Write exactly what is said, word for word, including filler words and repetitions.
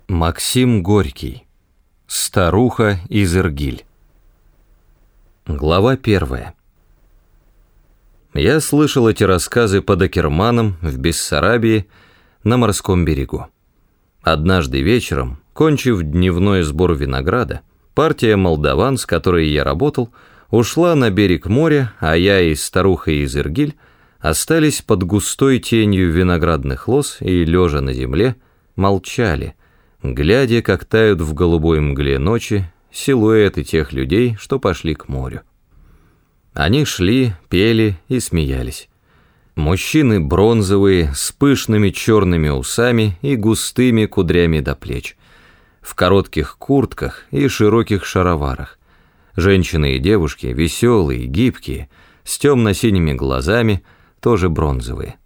Максим Горький. Старуха из Иргиль. Глава первая. Я слышал эти рассказы под Акерманом в Бессарабии на морском берегу. Однажды вечером, кончив дневной сбор винограда, партия молдаван, с которой я работал, ушла на берег моря, а я и старуха из Иргиль остались под густой тенью виноградных лоз и, лежа на земле, молчали, глядя, как тают в голубой мгле ночи силуэты тех людей, что пошли к морю. Они шли, пели и смеялись. Мужчины бронзовые, с пышными черными усами и густыми кудрями до плеч, в коротких куртках и широких шароварах. Женщины и девушки, веселые, гибкие, с темно-синими глазами, тоже бронзовые.